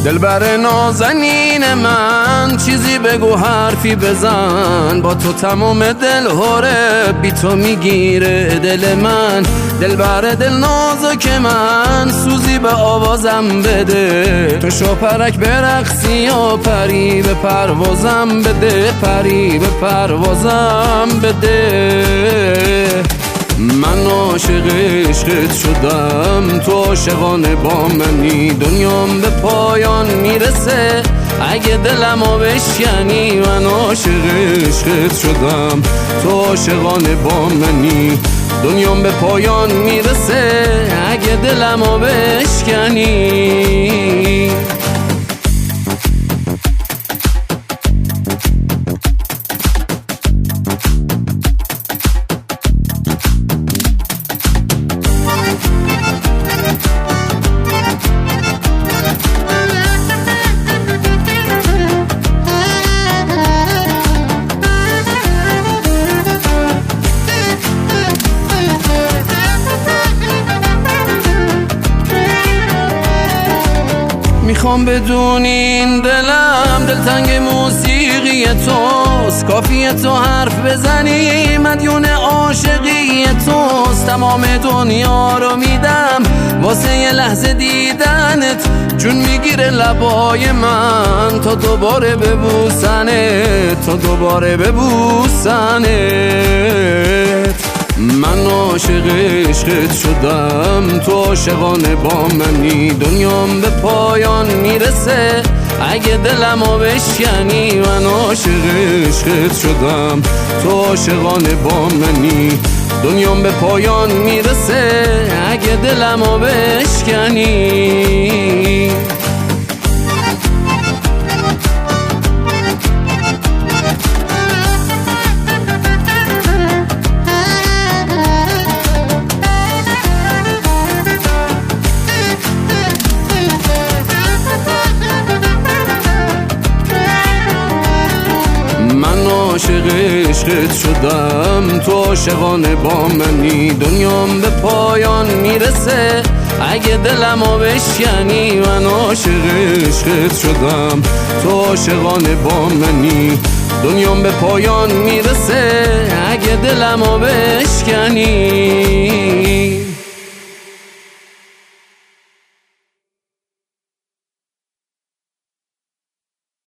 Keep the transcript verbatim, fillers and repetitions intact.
دلبر نازنین من چیزی بگو حرفی بزن، با تو تمام دل هره بی تو میگیره دل من. دلبر دل نازک من سوزی به آوازم بده، تو شاپرک برقصی و پری به پروازم بده، پری به پروازم بده. من عاشق عشقت شدم، تو عاشقانه با منی، دنیام به پایان میرسه اگه دلمو بشکنی. من عاشق عشقت شدم، تو عاشقانه با منی، دنیام به پایان میرسه اگه دلمو بشکنی. میخوام بدونی این دلم دلتنگ موسیقی توست، کافیه تو حرف بزنی مدیون عاشقی توست. تمام دنیا رو میدم واسه یه لحظه دیدنت، جون میگیره لبای من تا دوباره ببوسنت، تا دوباره ببوسنت. من عاشق عشقت شدم، تو عاشقانه با منی، دنیام به پایان میرسه اگه دلمو بشکنی. من عاشق عشقت شدم، تو عاشقانه با منی، دنیام به پایان میرسه اگه دلمو بشکنی. من عاشق عشقت شدم، تو عاشقانه با منی، دنیام به پایان میرسه اگه دلمو بشکنی. من عاشق عشقت شدم، تو عاشقانه با منی، دنیام به پایان میرسه اگه دلمو بشکنی.